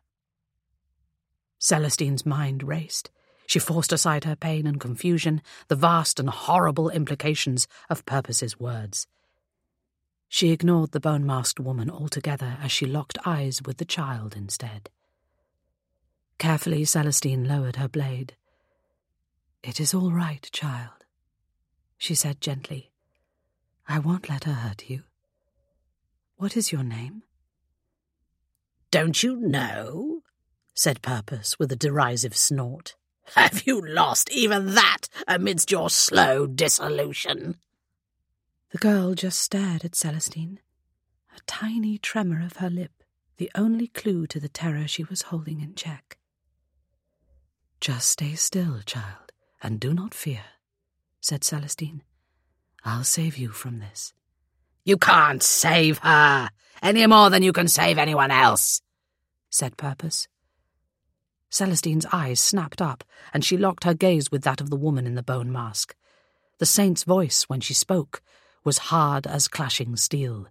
Celestine's mind raced. She forced aside her pain and confusion, the vast and horrible implications of Purpose's words. She ignored the bone-masked woman altogether as she locked eyes with the child instead. Carefully, Celestine lowered her blade. "It is all right, child," she said gently. "I won't let her hurt you. What is your name?" "Don't you know?" said Purpose with a derisive snort. "Have you lost even that amidst your slow dissolution?" The girl just stared at Celestine, a tiny tremor of her lip, the only clue to the terror she was holding in check. "Just stay still, child, and do not fear," said Celestine. "I'll save you from this." "You can't save her, any more than you can save anyone else," said Purpose. Celestine's eyes snapped up, and she locked her gaze with that of the woman in the bone mask. The saint's voice, when she spoke, was hard as clashing steel.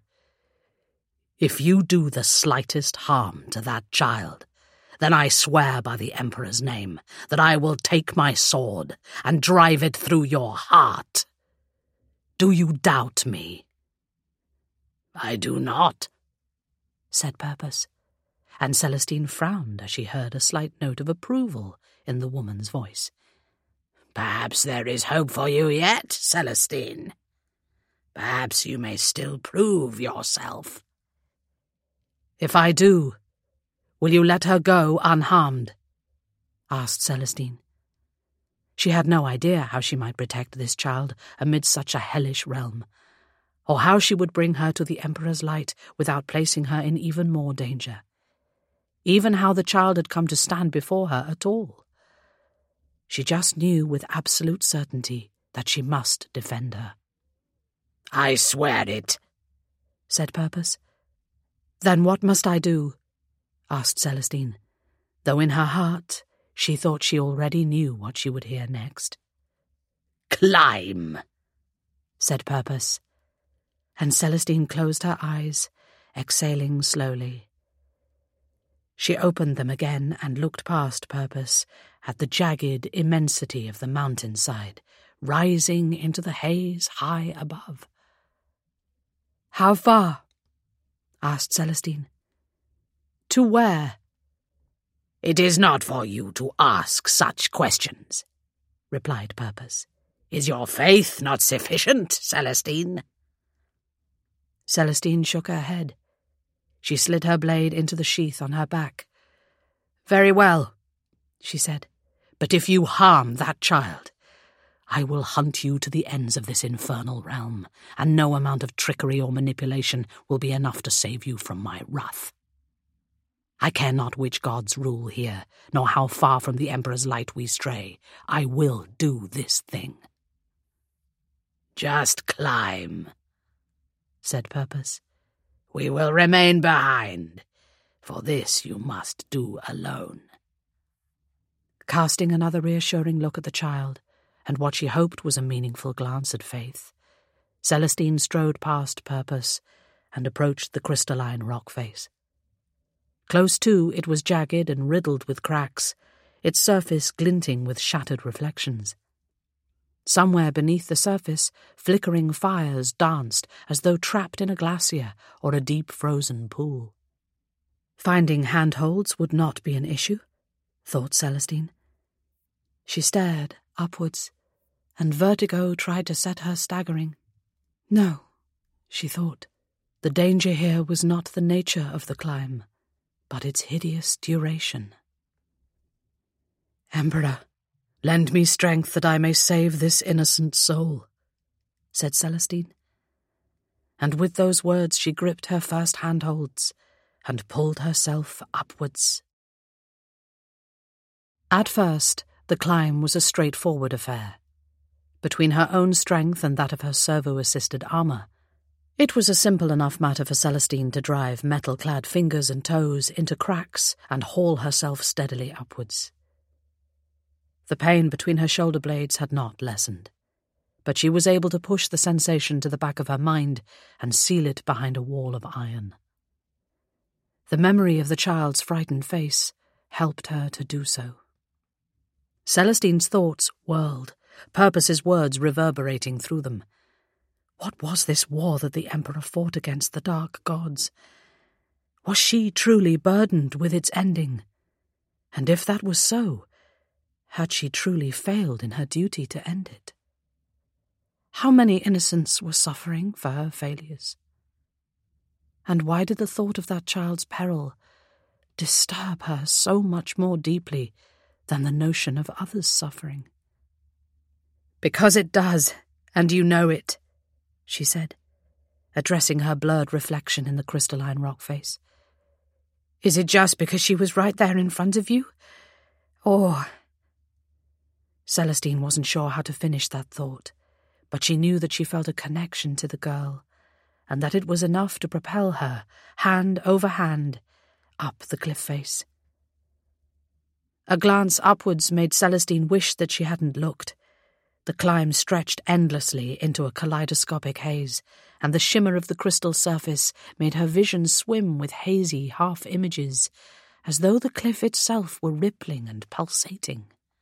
"If you do the slightest harm to that child, then I swear by the Emperor's name that I will take my sword and drive it through your heart. Do you doubt me?" "I do not," said Purpose, and Celestine frowned as she heard a slight note of approval in the woman's voice. Perhaps there is hope for you yet, Celestine. Perhaps you may still prove yourself. If I do, will you let her go unharmed? Asked Celestine. She had no idea how she might protect this child amid such a hellish realm, or how she would bring her to the Emperor's light without placing her in even more danger. Even how the child had come to stand before her at all. She just knew with absolute certainty that she must defend her. I swear it, said Purpose. Then what must I do? Asked Celestine, though in her heart she thought she already knew what she would hear next. Climb, said Purpose, and Celestine closed her eyes, exhaling slowly. She opened them again and looked past Purpose at the jagged immensity of the mountainside, rising into the haze high above. How far? Asked Celestine. To where? It is not for you to ask such questions, replied Purpose. Is your faith not sufficient, Celestine? Celestine shook her head. She slid her blade into the sheath on her back. Very well, she said, but if you harm that child, I will hunt you to the ends of this infernal realm, and no amount of trickery or manipulation will be enough to save you from my wrath. I care not which gods rule here, nor how far from the Emperor's light we stray. I will do this thing. Just climb, said Purpose. We will remain behind, for this you must do alone. Casting another reassuring look at the child, and what she hoped was a meaningful glance at Faith, Celestine strode past Purpose and approached the crystalline rock face. Close to, it was jagged and riddled with cracks, its surface glinting with shattered reflections. Somewhere beneath the surface, flickering fires danced as though trapped in a glacier or a deep frozen pool. Finding handholds would not be an issue, thought Celestine. She stared upwards, and vertigo tried to set her staggering. No, she thought, the danger here was not the nature of the climb, but its hideous duration. Emperor, lend me strength that I may save this innocent soul, said Celestine. And with those words she gripped her first handholds and pulled herself upwards. At first, the climb was a straightforward affair. Between her own strength and that of her servo-assisted armour, it was a simple enough matter for Celestine to drive metal-clad fingers and toes into cracks and haul herself steadily upwards. The pain between her shoulder blades had not lessened, but she was able to push the sensation to the back of her mind and seal it behind a wall of iron. The memory of the child's frightened face helped her to do so. Celestine's thoughts whirled, Purpose's words reverberating through them. What was this war that the Emperor fought against the dark gods? Was she truly burdened with its ending? And if that was so, had she truly failed in her duty to end it? How many innocents were suffering for her failures? And why did the thought of that child's peril disturb her so much more deeply than the notion of others' suffering? Because it does, and you know it, she said, addressing her blurred reflection in the crystalline rock face. Is it just because she was right there in front of you? Or... Celestine wasn't sure how to finish that thought, but she knew that she felt a connection to the girl, and that it was enough to propel her, hand over hand, up the cliff face. A glance upwards made Celestine wish that she hadn't looked. The climb stretched endlessly into a kaleidoscopic haze, and the shimmer of the crystal surface made her vision swim with hazy half-images, as though the cliff itself were rippling and pulsating.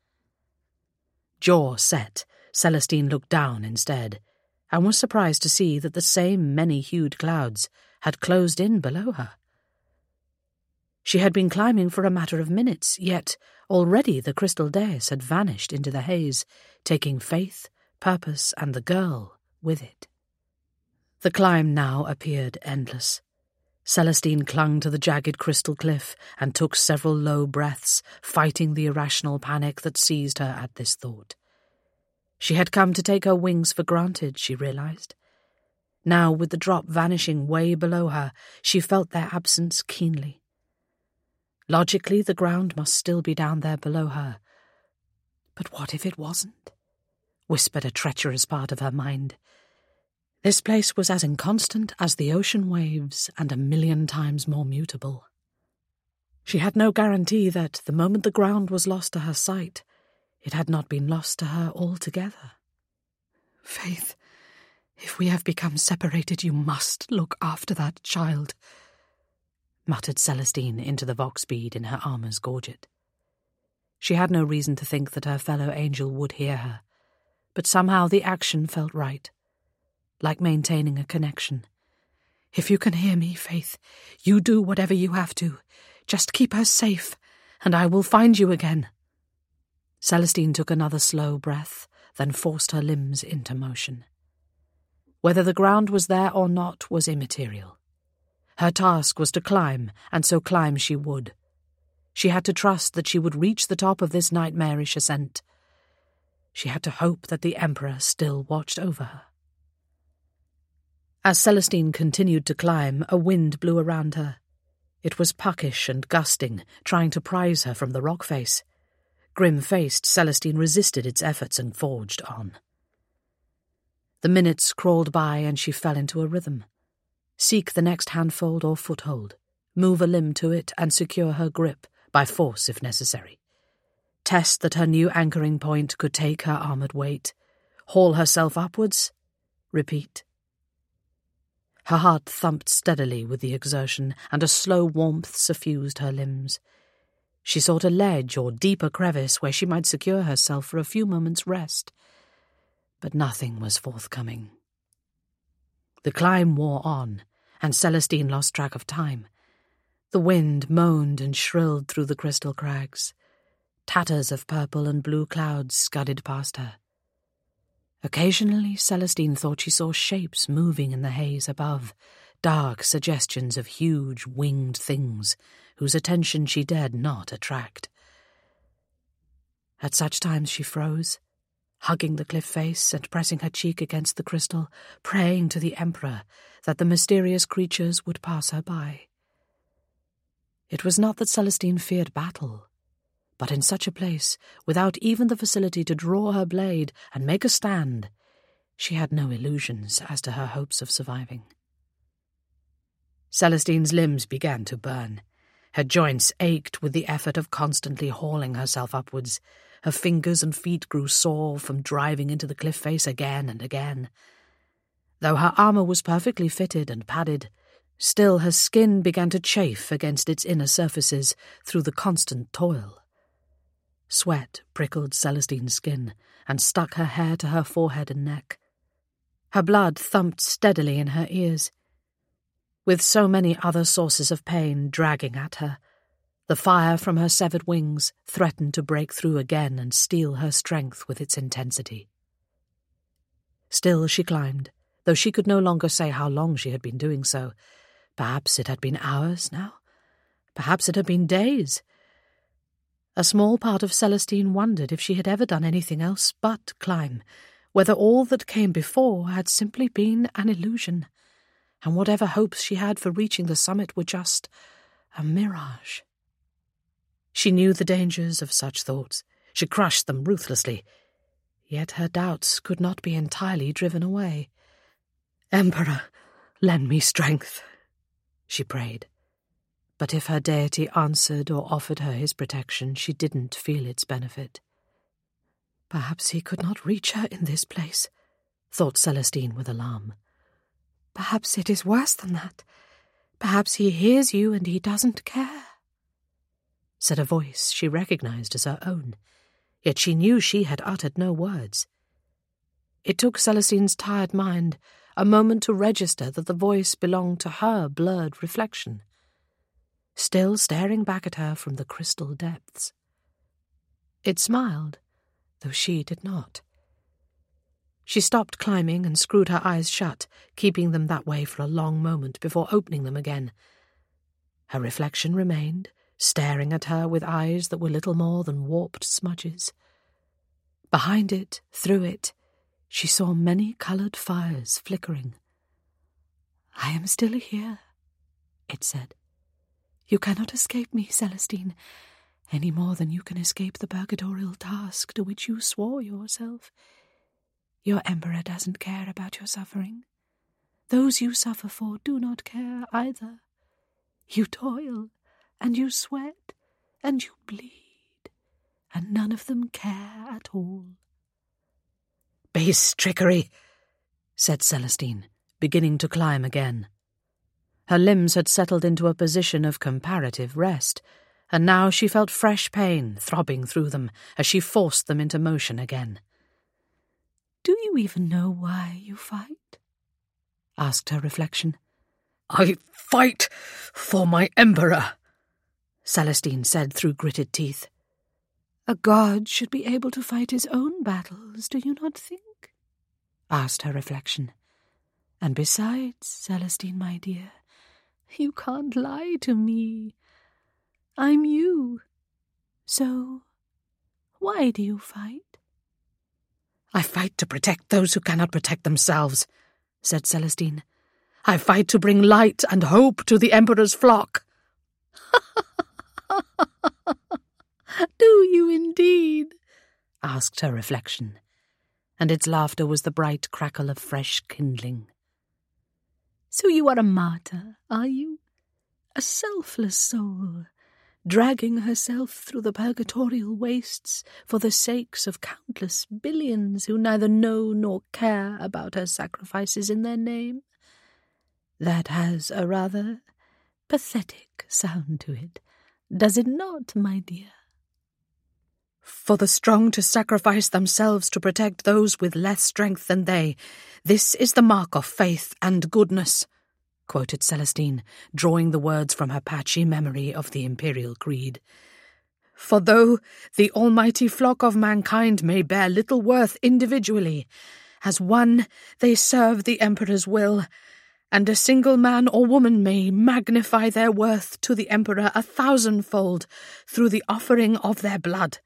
Jaw set, Celestine looked down instead, and was surprised to see that the same many-hued clouds had closed in below her. She had been climbing for a matter of minutes, yet already the crystal dais had vanished into the haze, taking Faith, Purpose, and the girl with it. The climb now appeared endless. Celestine clung to the jagged crystal cliff and took several low breaths, fighting the irrational panic that seized her at this thought. She had come to take her wings for granted, she realized. Now, with the drop vanishing way below her, she felt their absence keenly. Logically, the ground must still be down there below her. But what if it wasn't? Whispered a treacherous part of her mind. This place was as inconstant as the ocean waves and a million times more mutable. She had no guarantee that, the moment the ground was lost to her sight, it had not been lost to her altogether. Faith, if we have become separated, you must look after that child, muttered Celestine into the vox bead in her armour's gorget. She had no reason to think that her fellow angel would hear her, but somehow the action felt right, like maintaining a connection. If you can hear me, Faith, you do whatever you have to. Just keep her safe, and I will find you again. Celestine took another slow breath, then forced her limbs into motion. Whether the ground was there or not was immaterial. Her task was to climb, and so climb she would. She had to trust that she would reach the top of this nightmarish ascent. She had to hope that the Emperor still watched over her. As Celestine continued to climb, a wind blew around her. It was puckish and gusting, trying to prise her from the rock face. Grim-faced, Celestine resisted its efforts and forged on. The minutes crawled by and she fell into a rhythm. Seek the next handfold or foothold, move a limb to it and secure her grip, by force if necessary. Test that her new anchoring point could take her armoured weight. Haul herself upwards. Repeat. Her heart thumped steadily with the exertion, and a slow warmth suffused her limbs. She sought a ledge or deeper crevice where she might secure herself for a few moments' rest. But nothing was forthcoming. The climb wore on, and Celestine lost track of time. The wind moaned and shrilled through the crystal crags. Tatters of purple and blue clouds scudded past her. Occasionally, Celestine thought she saw shapes moving in the haze above, dark suggestions of huge winged things whose attention she dared not attract. At such times she froze, hugging the cliff face and pressing her cheek against the crystal, praying to the Emperor that the mysterious creatures would pass her by. It was not that Celestine feared battle, but in such a place, without even the facility to draw her blade and make a stand, she had no illusions as to her hopes of surviving. Celestine's limbs began to burn. Her joints ached with the effort of constantly hauling herself upwards. Her fingers and feet grew sore from driving into the cliff face again and again. Though her armour was perfectly fitted and padded, still her skin began to chafe against its inner surfaces through the constant toil. Sweat prickled Celestine's skin and stuck her hair to her forehead and neck. Her blood thumped steadily in her ears. With so many other sources of pain dragging at her, the fire from her severed wings threatened to break through again and steal her strength with its intensity. Still she climbed, though she could no longer say how long she had been doing so. Perhaps it had been hours now. Perhaps it had been days. A small part of Celestine wondered if she had ever done anything else but climb, whether all that came before had simply been an illusion, and whatever hopes she had for reaching the summit were just a mirage. She knew the dangers of such thoughts. She crushed them ruthlessly. Yet her doubts could not be entirely driven away. "Emperor, lend me strength," she prayed. But if her deity answered or offered her his protection, she didn't feel its benefit. Perhaps he could not reach her in this place, thought Celestine with alarm. Perhaps it is worse than that. Perhaps he hears you and he doesn't care, said a voice she recognized as her own, yet she knew she had uttered no words. It took Celestine's tired mind a moment to register that the voice belonged to her blurred reflection. still staring back at her from the crystal depths. It smiled, though she did not. She stopped climbing and screwed her eyes shut, keeping them that way for a long moment before opening them again. Her reflection remained, staring at her with eyes that were little more than warped smudges. Behind it, through it, she saw many coloured fires flickering. "I am still here," it said. "You cannot escape me, Celestine, any more than you can escape the purgatorial task to which you swore yourself. Your Emperor doesn't care about your suffering. Those you suffer for do not care either. You toil, and you sweat, and you bleed, and none of them care at all." "Base trickery," said Celestine, beginning to climb again. Her limbs had settled into a position of comparative rest, and now she felt fresh pain throbbing through them as she forced them into motion again. "Do you even know why you fight?" asked her reflection. "I fight for my Emperor," Celestine said through gritted teeth. "A god should be able to fight his own battles, do you not think?" asked her reflection. "And besides, Celestine, my dear, you can't lie to me. I'm you. So, why do you fight?" "I fight to protect those who cannot protect themselves," said Celestine. "I fight to bring light and hope to the Emperor's flock." "Do you indeed?" asked her reflection, and its laughter was the bright crackle of fresh kindling. "So you are a martyr, are you? A selfless soul, dragging herself through the purgatorial wastes for the sakes of countless billions who neither know nor care about her sacrifices in their name? That has a rather pathetic sound to it, does it not, my dear?" "For the strong to sacrifice themselves to protect those with less strength than they, this is the mark of faith and goodness," quoted Celestine, drawing the words from her patchy memory of the imperial creed. "For though the almighty flock of mankind may bear little worth individually, as one they serve the Emperor's will, and a single man or woman may magnify their worth to the Emperor a thousandfold through the offering of their blood."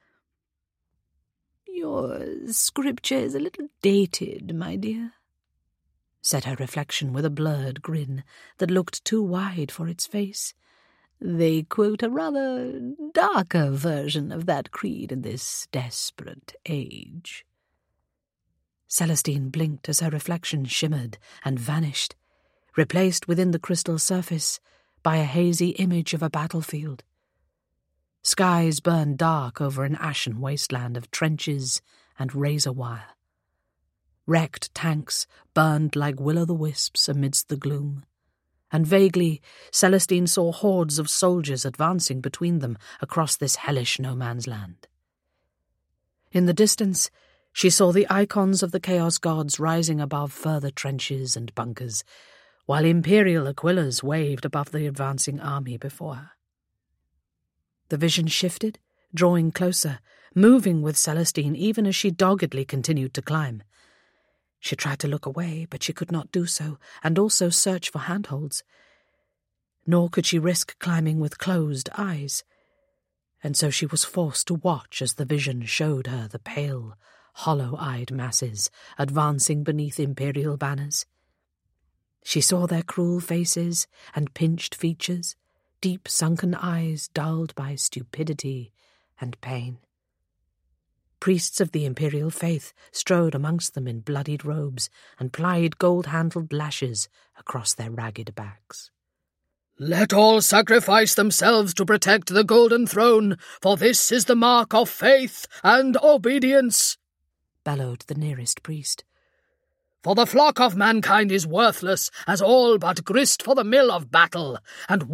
"Your scripture is a little dated, my dear," said her reflection with a blurred grin that looked too wide for its face. "They quote a rather darker version of that creed in this desperate age." Celestine blinked as her reflection shimmered and vanished, replaced within the crystal surface by a hazy image of a battlefield. Skies burned dark over an ashen wasteland of trenches and razor wire. Wrecked tanks burned like will-o'-the-wisps amidst the gloom, and vaguely Celestine saw hordes of soldiers advancing between them across this hellish no-man's land. In the distance, she saw the icons of the Chaos Gods rising above further trenches and bunkers, while imperial aquillas waved above the advancing army before her. The vision shifted, drawing closer, moving with Celestine even as she doggedly continued to climb. She tried to look away, but she could not do so, and also search for handholds. Nor could she risk climbing with closed eyes, and so she was forced to watch as the vision showed her the pale, hollow-eyed masses advancing beneath imperial banners. She saw their cruel faces and pinched features, deep sunken eyes dulled by stupidity and pain. Priests of the imperial faith strode amongst them in bloodied robes and plied gold-handled lashes across their ragged backs. "Let all sacrifice themselves to protect the golden throne, for this is the mark of faith and obedience," bellowed the nearest priest. "For the flock of mankind is worthless as all but grist for the mill of battle, and